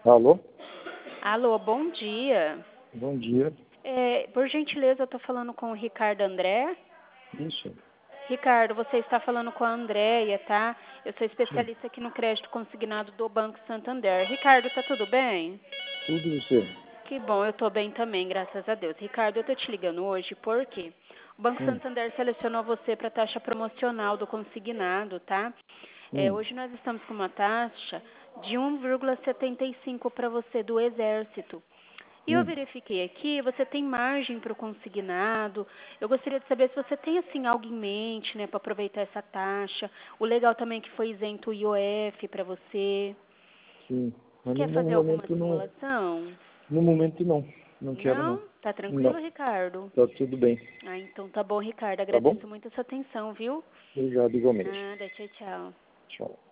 Alô? Alô, bom dia. Bom dia. Por gentileza, eu estou falando com o Ricardo André. Isso. Ricardo, você está falando com a Andréia, tá? Eu sou Sim. especialista aqui no crédito consignado do Banco Santander. Ricardo, tá tudo bem? Tudo você. Que bom, eu estou bem também, graças a Deus. Ricardo, eu estou te ligando hoje porque o Banco Santander selecionou você para a taxa promocional do consignado, tá? Hoje nós estamos com uma taxa de 1,75 para você do Exército. E eu verifiquei aqui, você tem margem para o consignado. Eu gostaria de saber se você tem assim algo em mente, né, para aproveitar essa taxa. O legal também é que foi isento o IOF para você. Sim. Mas Quer no fazer alguma momento não. simulação? No momento não. Não quero não. Não? Tá Não. tranquilo, Ricardo? Tá tudo bem. Ah, então tá bom, Ricardo. Tá bom? Agradeço muito a sua atenção, viu? Obrigado igualmente. Nada, tchau, tchau. Tchau.